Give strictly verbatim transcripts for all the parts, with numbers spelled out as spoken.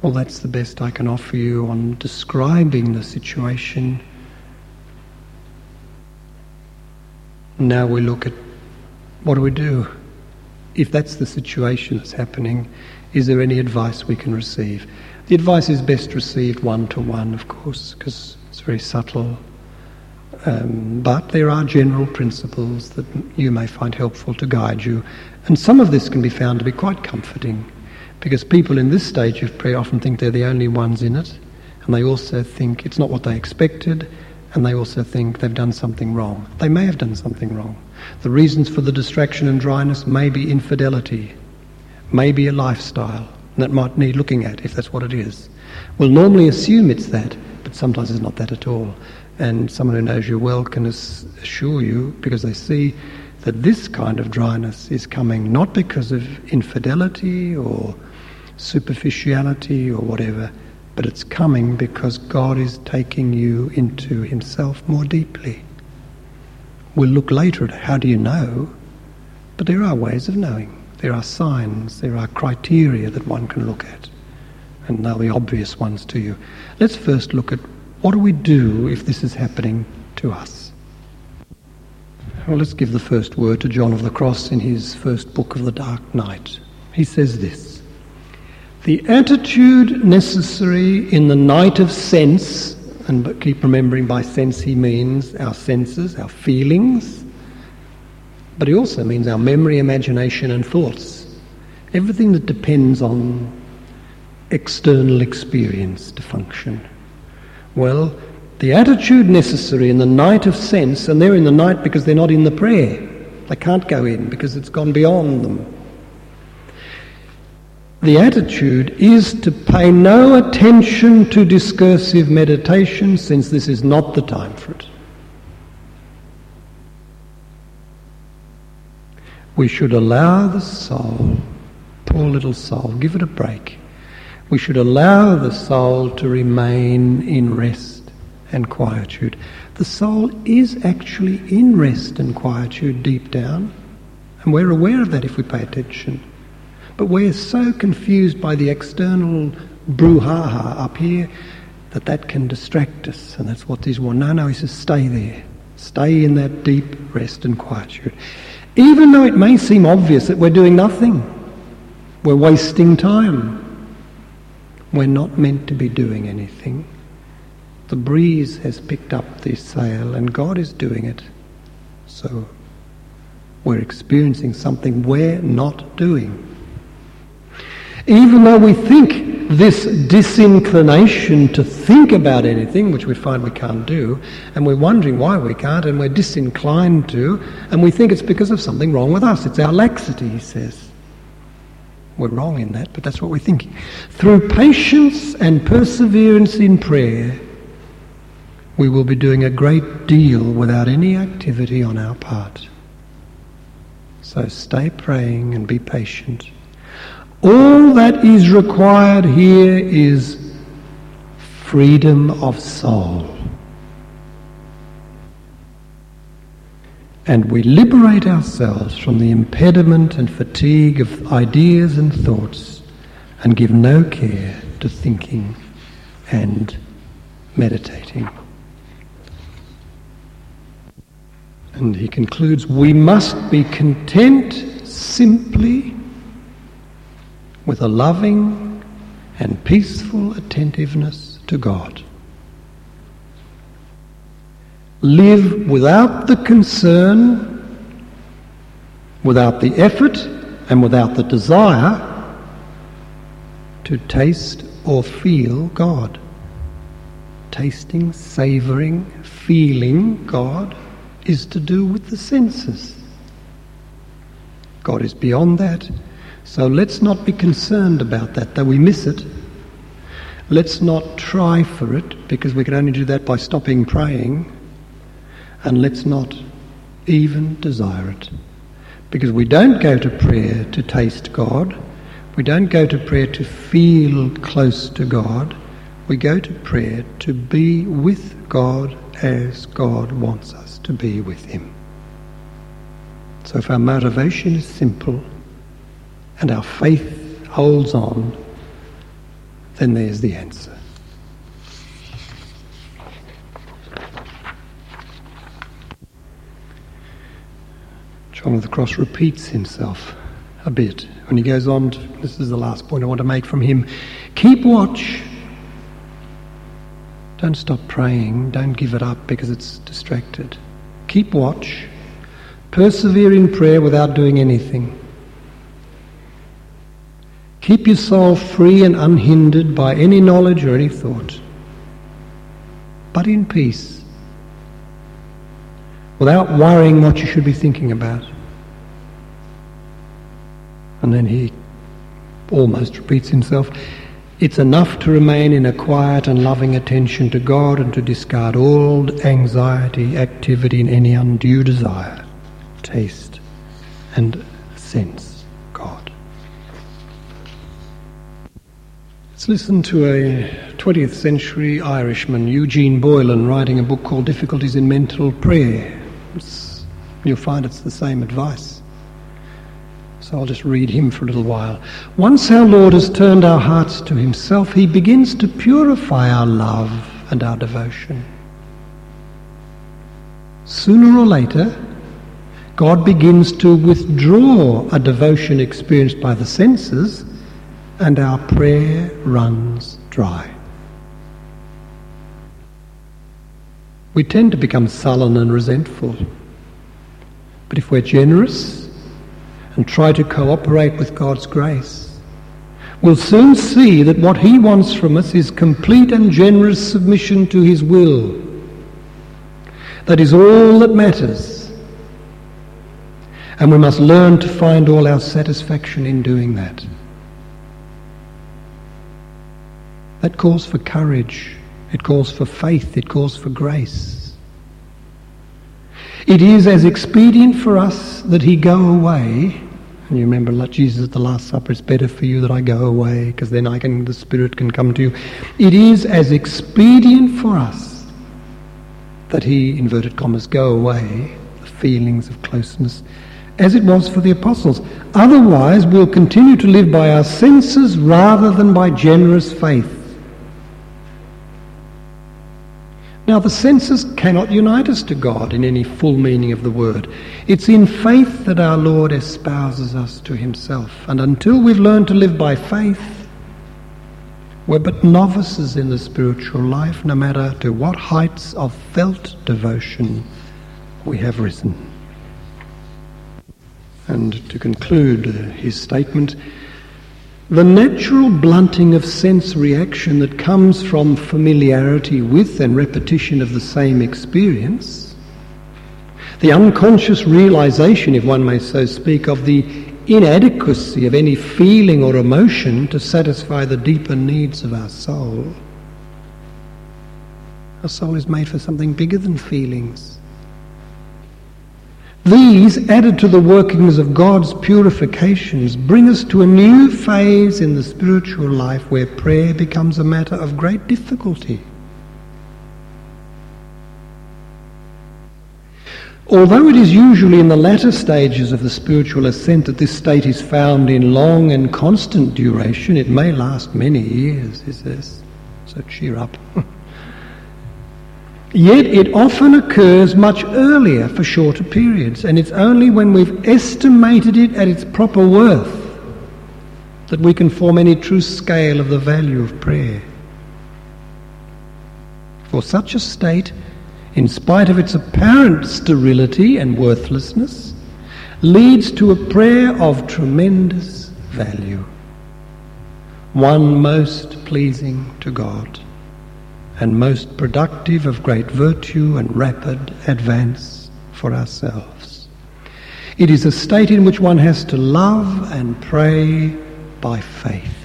Well, that's the best I can offer you on describing the situation. Now we look at what do we do? If that's the situation that's happening, is there any advice we can receive? The advice is best received one-to-one, of course, because it's very subtle. Um, but there are general principles that you may find helpful to guide you. And some of this can be found to be quite comforting, because people in this stage of prayer often think they're the only ones in it, and they also think it's not what they expected, and they also think they've done something wrong. They may have done something wrong. The reasons for the distraction and dryness may be infidelity, may be a lifestyle that might need looking at, if that's what it is. We'll normally assume it's that, but sometimes it's not that at all. And someone who knows you well can assure you, because they see that this kind of dryness is coming not because of infidelity or superficiality or whatever, but it's coming because God is taking you into himself more deeply. We'll look later at how do you know, but there are ways of knowing. There are signs, there are criteria that one can look at, and they'll be obvious ones to you. Let's first look at what do we do if this is happening to us. Well, let's give the first word to John of the Cross in his first book of the Dark Night. He says this: the attitude necessary in the night of sense, and keep remembering by sense he means our senses, our feelings, but he also means our memory, imagination and thoughts. Everything that depends on external experience to function. Well, the attitude necessary in the night of sense, and they're in the night because they're not in the prayer. They can't go in because it's gone beyond them. The attitude is to pay no attention to discursive meditation, since this is not the time for it. We should allow the soul, poor little soul, give it a break. We should allow the soul to remain in rest and quietude. The soul is actually in rest and quietude deep down, and we're aware of that if we pay attention. But we're so confused by the external brouhaha up here that that can distract us, and that's what these want. No, no, he says stay there. Stay in that deep rest and quietude. Even though it may seem obvious that we're doing nothing, we're wasting time. We're not meant to be doing anything. The breeze has picked up the sail and God is doing it. So we're experiencing something we're not doing. Even though we think this disinclination to think about anything, which we find we can't do, and we're wondering why we can't, and we're disinclined to, and we think it's because of something wrong with us. It's our laxity, he says. We're wrong in that, but that's what we're thinking. Through patience and perseverance in prayer, we will be doing a great deal without any activity on our part. So stay praying and be patient. All that is required here is freedom of soul. And we liberate ourselves from the impediment and fatigue of ideas and thoughts and give no care to thinking and meditating. And he concludes, we must be content simply with a loving and peaceful attentiveness to God. Live without the concern, without the effort, and without the desire to taste or feel God. Tasting, savouring, feeling God is to do with the senses. God is beyond that. So let's not be concerned about that, though we miss it. Let's not try for it, because we can only do that by stopping praying. And let's not even desire it. Because we don't go to prayer to taste God. We don't go to prayer to feel close to God. We go to prayer to be with God as God wants us to be with him. So if our motivation is simple and our faith holds on, then there's the answer. John of the Cross repeats himself a bit when he goes on to, this is the last point I want to make from him, keep watch. Don't stop praying, don't give it up because it's distracted. Keep watch. Persevere in prayer without doing anything. Keep your soul free and unhindered by any knowledge or any thought, but in peace, without worrying what you should be thinking about. And then he almost repeats himself, it's enough to remain in a quiet and loving attention to God and to discard all anxiety, activity and any undue desire, taste and sense God. Let's listen to a twentieth century Irishman, Eugene Boylan, writing a book called Difficulties in Mental Prayer. It's, you'll find it's the same advice. So I'll just read him for a little while. Once our Lord has turned our hearts to himself, he begins to purify our love and our devotion. Sooner or later, God begins to withdraw a devotion experienced by the senses, and our prayer runs dry. We tend to become sullen and resentful. But if we're generous and try to cooperate with God's grace, we'll soon see that what he wants from us is complete and generous submission to his will. That is all that matters. And we must learn to find all our satisfaction in doing that. That calls for courage, it calls for faith, it calls for grace. It is as expedient for us that he go away. And you remember like Jesus at the Last Supper, it's better for you that I go away, because then I can, the Spirit can come to you. It is as expedient for us that he, inverted commas, go away, the feelings of closeness, as it was for the apostles. Otherwise, we'll continue to live by our senses rather than by generous faith. Now, the senses cannot unite us to God in any full meaning of the word. It's in faith that our Lord espouses us to himself. And until we've learned to live by faith, we're but novices in the spiritual life, no matter to what heights of felt devotion we have risen. And to conclude his statement, the natural blunting of sense reaction that comes from familiarity with and repetition of the same experience, the unconscious realization, if one may so speak, of the inadequacy of any feeling or emotion to satisfy the deeper needs of our soul. Our soul is made for something bigger than feelings. These, added to the workings of God's purifications, bring us to a new phase in the spiritual life where prayer becomes a matter of great difficulty. Although it is usually in the latter stages of the spiritual ascent that this state is found in long and constant duration, it may last many years, he says. So cheer up. Yet it often occurs much earlier for shorter periods, and it's only when we've estimated it at its proper worth that we can form any true scale of the value of prayer. For such a state, in spite of its apparent sterility and worthlessness, leads to a prayer of tremendous value, one most pleasing to God, and most productive of great virtue and rapid advance for ourselves. It is a state in which one has to love and pray by faith.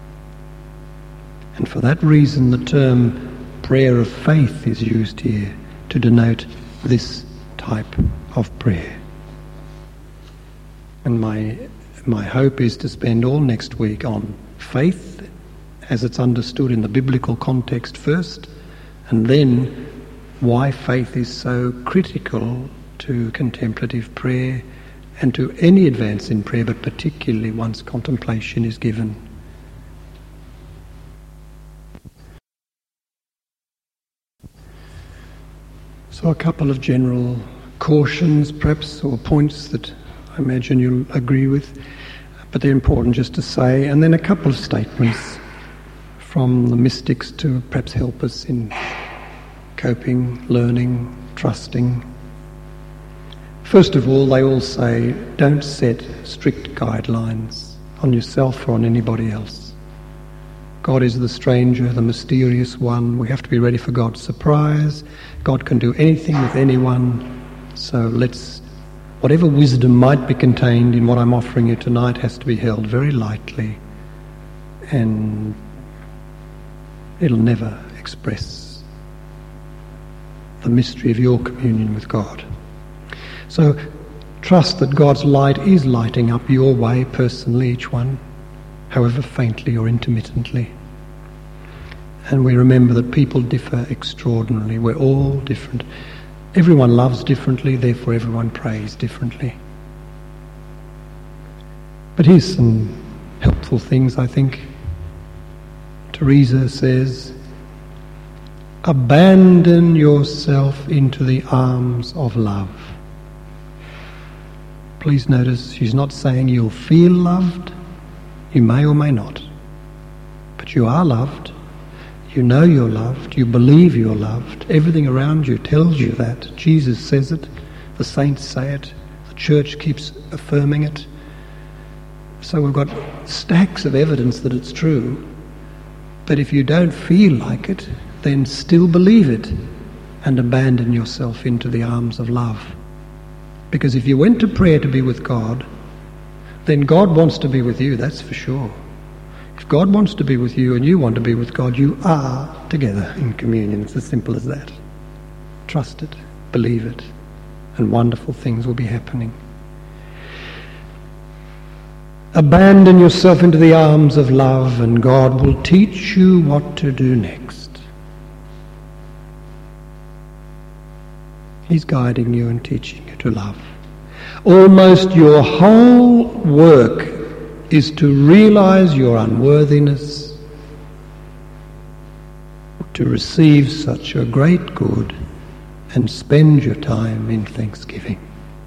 And for that reason the term prayer of faith is used here to denote this type of prayer. And my, my hope is to spend all next week on faith as it's understood in the biblical context first, and then why faith is so critical to contemplative prayer and to any advance in prayer, but particularly once contemplation is given. So a couple of general cautions, perhaps, or points that I imagine you'll agree with, but they're important just to say, and then a couple of statements from the mystics to perhaps help us in coping, learning, trusting. First of all, they all say, don't set strict guidelines on yourself or on anybody else. God is the stranger, the mysterious one. We have to be ready for God's surprise. God can do anything with anyone. So let's, whatever wisdom might be contained in what I'm offering you tonight has to be held very lightly, and it'll never express the mystery of your communion with God. So trust that God's light is lighting up your way personally, each one, however faintly or intermittently. And we remember that people differ extraordinarily. We're all different. Everyone loves differently, therefore everyone prays differently. But here's some helpful things, I think. Teresa says, abandon yourself into the arms of love. Please notice she's not saying you'll feel loved. You may or may not. But you are loved. You know you're loved. You believe you're loved. Everything around you tells you that. Jesus says it. The saints say it. The church keeps affirming it. So we've got stacks of evidence that it's true. But if you don't feel like it, then still believe it and abandon yourself into the arms of love. Because if you went to prayer to be with God, then God wants to be with you, that's for sure. If God wants to be with you and you want to be with God, you are together in communion. It's as simple as that. Trust it, believe it, and wonderful things will be happening. Abandon yourself into the arms of love, and God will teach you what to do next. He's guiding you and teaching you to love. Almost your whole work is to realize your unworthiness, to receive such a great good, and spend your time in thanksgiving.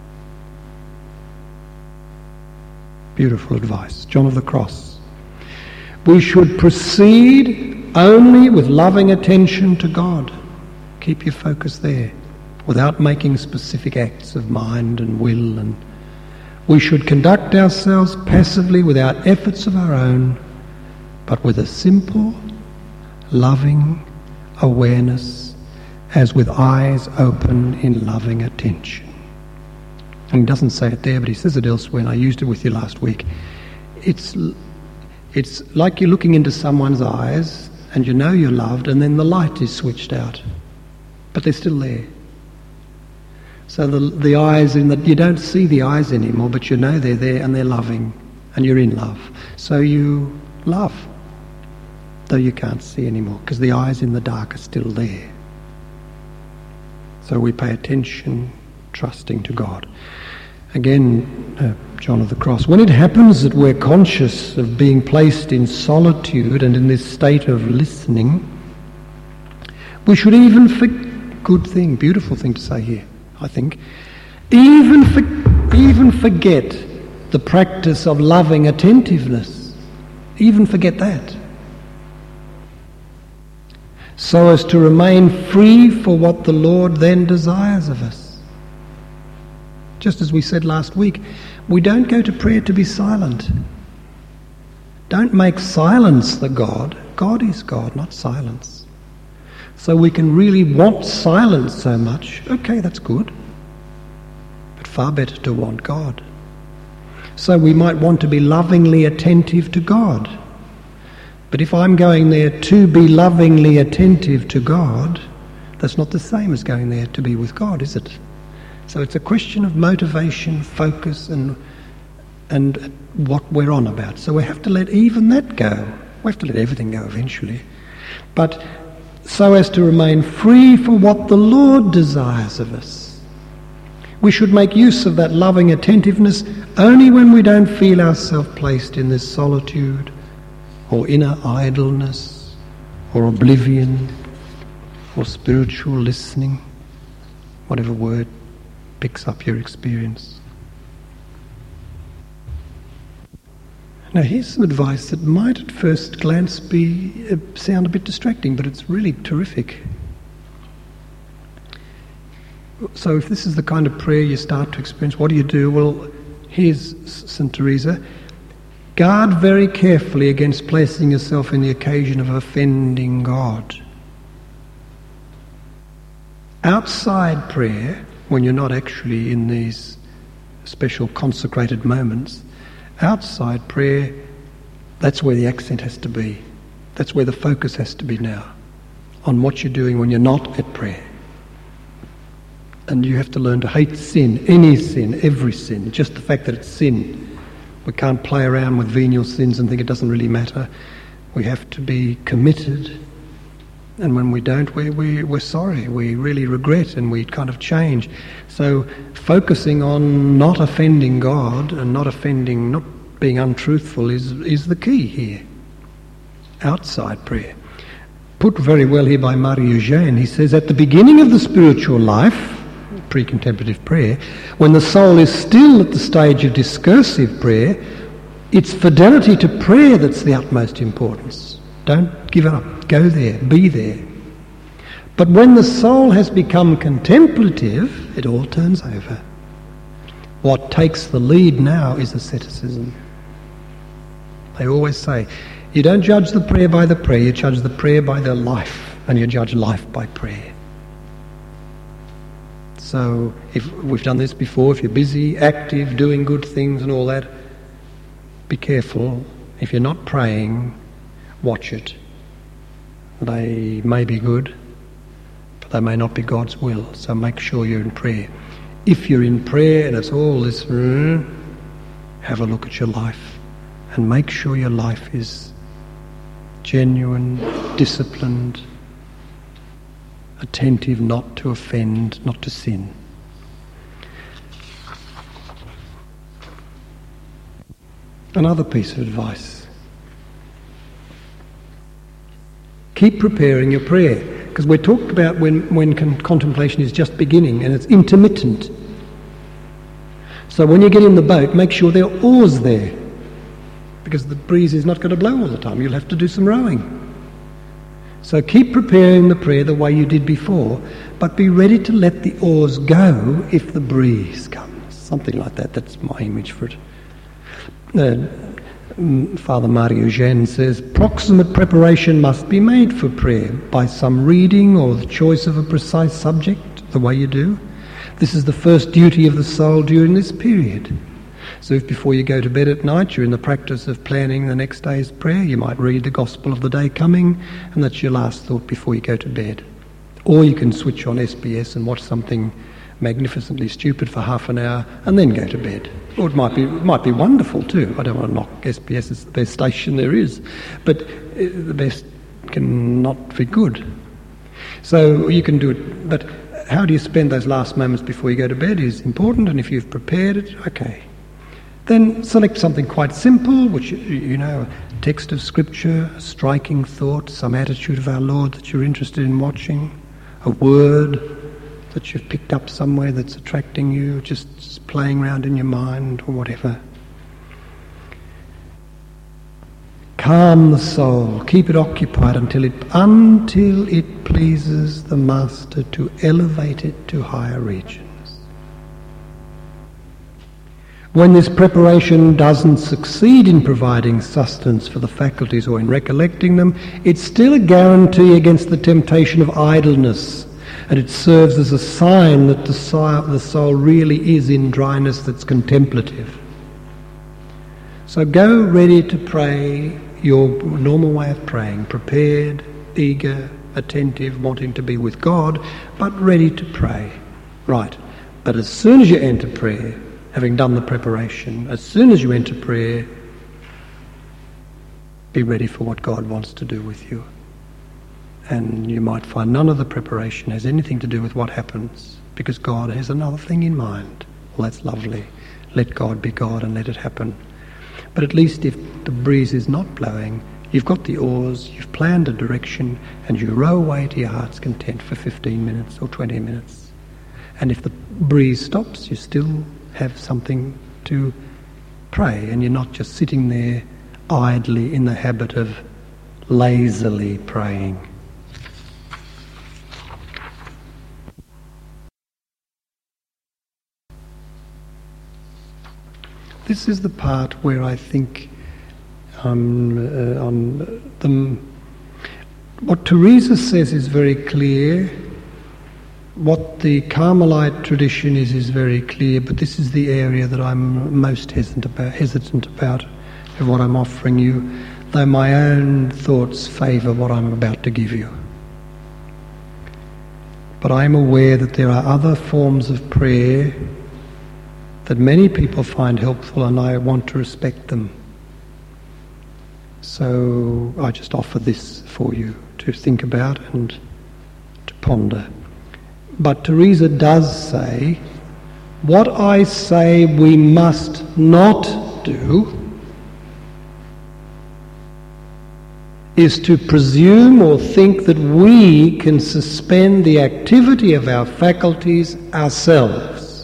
Beautiful advice. John of the Cross. We should proceed only with loving attention to God. Keep your focus there, without making specific acts of mind and will. And we should conduct ourselves passively without efforts of our own, but with a simple, loving awareness, as with eyes open in loving attention. And he doesn't say it there, but he says it elsewhere, and I used it with you last week. It's, it's like you're looking into someone's eyes, and you know you're loved, and then the light is switched out, but they're still there. So the the eyes, in that you don't see the eyes anymore, but you know they're there and they're loving, and you're in love. So you love, though you can't see anymore, because the eyes in the dark are still there. So we pay attention, trusting to God. Again, uh, John of the Cross. When it happens that we're conscious of being placed in solitude and in this state of listening, we should even, for, good thing, beautiful thing to say here, I think, even for, even forget the practice of loving attentiveness. Even forget that. So as to remain free for what the Lord then desires of us. Just as we said last week, we don't go to prayer to be silent. Don't make silence the God. God is God, not silence. So we can really want silence so much. Okay, that's good. But far better to want God. So we might want to be lovingly attentive to God. But if I'm going there to be lovingly attentive to God, that's not the same as going there to be with God, is it? So it's a question of motivation, focus, and and what we're on about. So we have to let even that go. We have to let everything go eventually. But so as to remain free for what the Lord desires of us. We should make use of that loving attentiveness only when we don't feel ourselves placed in this solitude or inner idleness or oblivion or spiritual listening. whatever word picks up your experience. Now here's some advice that might at first glance be uh, sound a bit distracting, but it's really terrific. So if this is the kind of prayer you start to experience, what do you do? Well, here's Saint Teresa. Guard very carefully against placing yourself in the occasion of offending God. Outside prayer, when you're not actually in these special consecrated moments, outside prayer, that's where the accent has to be. That's where the focus has to be now, on what you're doing when you're not at prayer. And you have to learn to hate sin, any sin, every sin, just the fact that it's sin. We can't play around with venial sins and think it doesn't really matter. We have to be committed. And when we don't, we, we, we're sorry. We really regret and we kind of change. So focusing on not offending God and not offending, not being untruthful is, is the key here. Outside prayer. Put very well here by Marie Eugène. He says, at the beginning of the spiritual life, pre-contemplative prayer, when the soul is still at the stage of discursive prayer, it's fidelity to prayer that's the utmost importance. Don't give up. Go there. Be there. But when the soul has become contemplative, it all turns over. What takes the lead now is asceticism. They always say, you don't judge the prayer by the prayer, you judge the prayer by the life, and you judge life by prayer. So if we've done this before, if you're busy, active, doing good things and all that, be careful. If you're not praying, watch it. They may be good, but they may not be God's will. So make sure you're in prayer. If you're in prayer and it's all this, have a look at your life and make sure your life is genuine, disciplined, attentive, not to offend, not to sin. Another piece of advice. Keep preparing your prayer, because we're talked about when, when con- contemplation is just beginning and it's intermittent. So when you get in the boat, make sure there are oars there, because the breeze is not going to blow all the time. You'll have to do some rowing. So keep preparing the prayer the way you did before, but be ready to let the oars go if the breeze comes. Something like that. That's my image for it. Uh, Father Marie Eugène says, proximate preparation must be made for prayer by some reading or the choice of a precise subject, the way you do. This is the first duty of the soul during this period. So if before you go to bed at night you're in the practice of planning the next day's prayer, you might read the Gospel of the day coming, and that's your last thought before you go to bed. Or you can switch on S B S and watch something magnificently stupid for half an hour and then go to bed. Or it might be it might be wonderful too. I don't want to knock S B S, it's the best station there is, but the best can not be good. So you can do it, but how do you spend those last moments before you go to bed is important, and if you've prepared it, okay. Then select something quite simple, which, you know, a text of scripture, a striking thought, some attitude of our Lord that you're interested in watching, a word that you've picked up somewhere that's attracting you, just playing around in your mind or whatever. Calm the soul, keep it occupied until it, until it pleases the Master to elevate it to higher regions. When this preparation doesn't succeed in providing sustenance for the faculties or in recollecting them, it's still a guarantee against the temptation of idleness, and it serves as a sign that the soul, the soul really is in dryness that's contemplative. So go ready to pray your normal way of praying, prepared, eager, attentive, wanting to be with God, but ready to pray. Right, but as soon as you enter prayer, having done the preparation, as soon as you enter prayer, be ready for what God wants to do with you. And you might find none of the preparation has anything to do with what happens, because God has another thing in mind. Well, that's lovely. Let God be God and let it happen. But at least if the breeze is not blowing, you've got the oars, you've planned a direction, and you row away to your heart's content for fifteen minutes or twenty minutes. And if the breeze stops, you still have something to pray, and you're not just sitting there idly in the habit of lazily praying. This is the part where I think um, uh, on the, what Teresa says is very clear. What the Carmelite tradition is is very clear, but this is the area that I'm most hesitant about, hesitant about of what I'm offering you, though my own thoughts favour what I'm about to give you. But I am aware that there are other forms of prayer that many people find helpful, and I want to respect them. So I just offer this for you to think about and to ponder. But Teresa does say, what I say we must not do is to presume or think that we can suspend the activity of our faculties ourselves,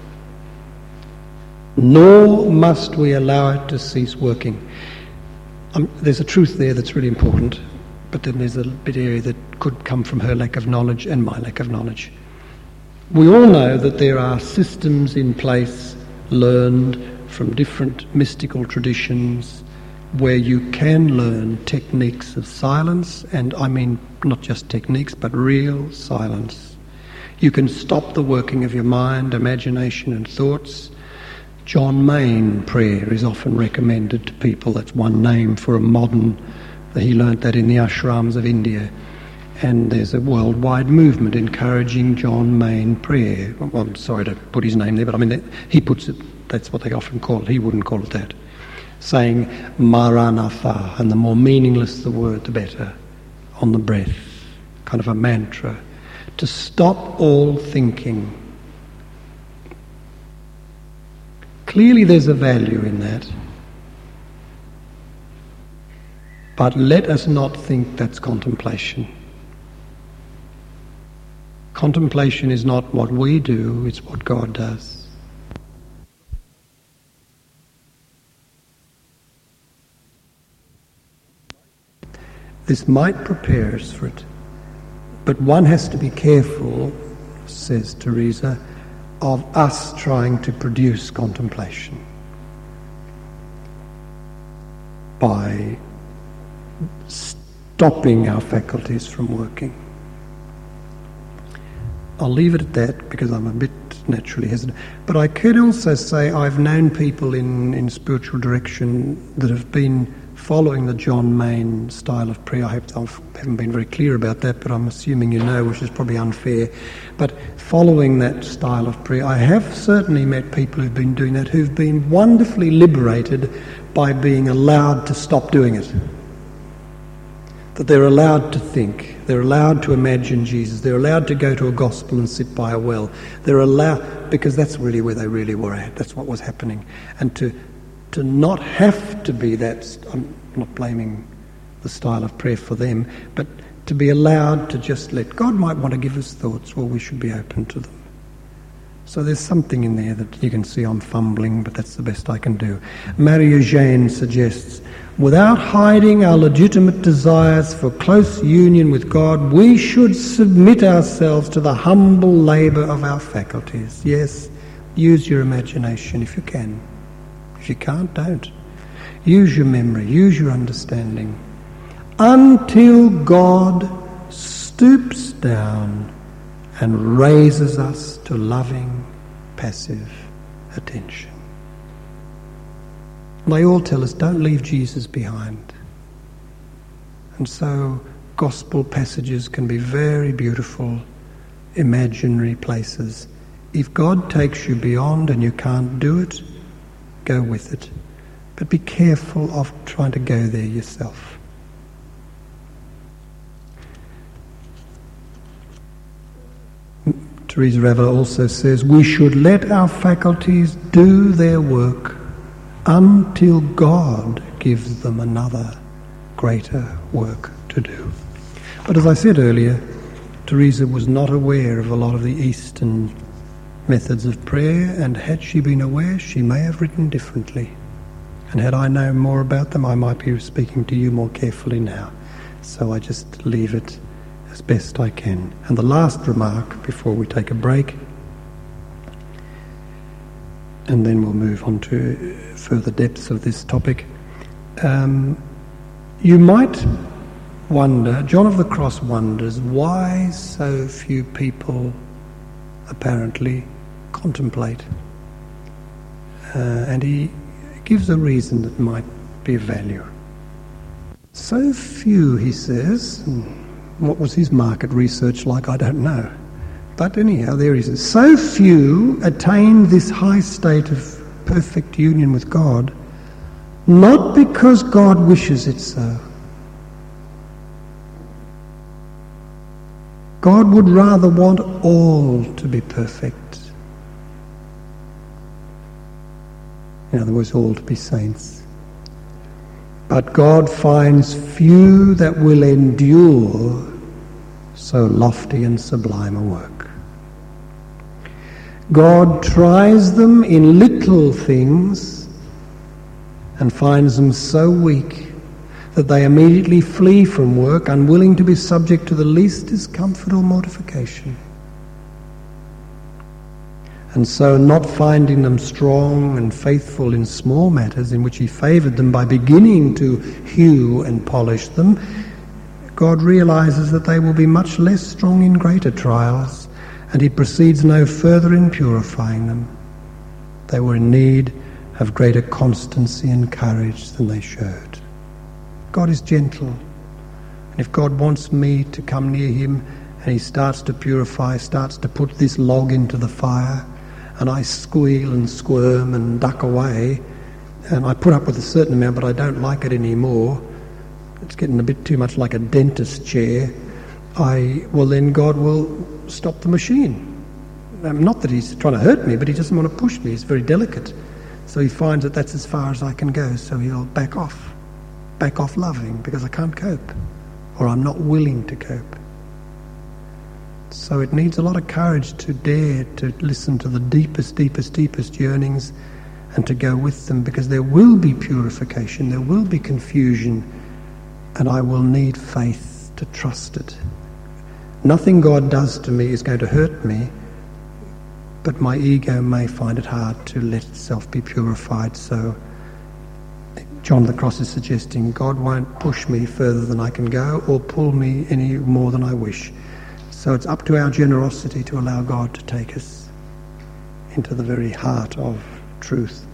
nor must we allow it to cease working. Um, there's a truth there that's really important, but then there's a bit area that could come from her lack of knowledge and my lack of knowledge. We all know that there are systems in place learned from different mystical traditions where you can learn techniques of silence, and I mean not just techniques but real silence. You can stop the working of your mind, imagination and thoughts. John Main prayer is often recommended to people. That's one name for a modern, he learnt that in the ashrams of India. And there's a worldwide movement encouraging John Main prayer. Well, I'm sorry to put his name there, but I mean, he puts it, that's what they often call it. He wouldn't call it that. Saying Maranatha, and the more meaningless the word, the better, on the breath, kind of a mantra, to stop all thinking. Clearly there's a value in that. But let us not think that's contemplation. Contemplation is not what we do, it's what God does. This might prepare us for it, but one has to be careful, says Teresa, of us trying to produce contemplation by stopping our faculties from working. I'll leave it at that because I'm a bit naturally hesitant. But I could also say I've known people in, in spiritual direction that have been following the John Main style of prayer. I hope I haven't been very clear about that, but I'm assuming you know, which is probably unfair. But following that style of prayer, I have certainly met people who've been doing that, who've been wonderfully liberated by being allowed to stop doing it. That they're allowed to think, they're allowed to imagine Jesus, they're allowed to go to a gospel and sit by a well. They're allowed, because that's really where they really were at, that's what was happening. And to to not have to be that, I'm not blaming the style of prayer for them, but to be allowed to just let, God might want to give us thoughts, well, we should be open to them. So there's something in there that you can see I'm fumbling, but that's the best I can do. Maria Jane suggests, without hiding our legitimate desires for close union with God, we should submit ourselves to the humble labour of our faculties. Yes, use your imagination if you can. If you can't, don't. Use your memory, use your understanding. Until God stoops down and raises us to loving, passive attention. They all tell us, don't leave Jesus behind. And so gospel passages can be very beautiful, imaginary places. If God takes you beyond and you can't do it, go with it. But be careful of trying to go there yourself. Teresa Raveler also says, we should let our faculties do their work until God gives them another, greater work to do. But as I said earlier, Teresa was not aware of a lot of the Eastern methods of prayer, and had she been aware, she may have written differently. And had I known more about them, I might be speaking to you more carefully now. So I just leave it as best I can. And the last remark before we take a break, and then we'll move on to further depths of this topic. Um, you might wonder, John of the Cross wonders, why so few people apparently contemplate. Uh, and he gives a reason that might be of value. So few, he says, what was his market research like, I don't know. But anyhow, there he says, so few attain this high state of perfect union with God, not because God wishes it so. God would rather want all to be perfect. In other words, all to be saints. But God finds few that will endure so lofty and sublime a work. God tries them in little things and finds them so weak that they immediately flee from work, unwilling to be subject to the least discomfort or mortification. And so, not finding them strong and faithful in small matters in which he favoured them by beginning to hew and polish them, God realises that they will be much less strong in greater trials, and he proceeds no further in purifying them. They were in need of greater constancy and courage than they showed. God is gentle, and if God wants me to come near him and he starts to purify, starts to put this log into the fire, and I squeal and squirm and duck away, and I put up with a certain amount, but I don't like it anymore, it's getting a bit too much like a dentist chair, I well then God will stop the machine. Um, not that he's trying to hurt me, but he doesn't want to push me. He's very delicate. So he finds that that's as far as I can go, so he'll back off. Back off loving, because I can't cope, or I'm not willing to cope. So it needs a lot of courage to dare to listen to the deepest, deepest, deepest yearnings and to go with them, because there will be purification, there will be confusion, and I will need faith to trust it. Nothing God does to me is going to hurt me, but my ego may find it hard to let itself be purified. So John of the Cross is suggesting God won't push me further than I can go or pull me any more than I wish. So it's up to our generosity to allow God to take us into the very heart of truth.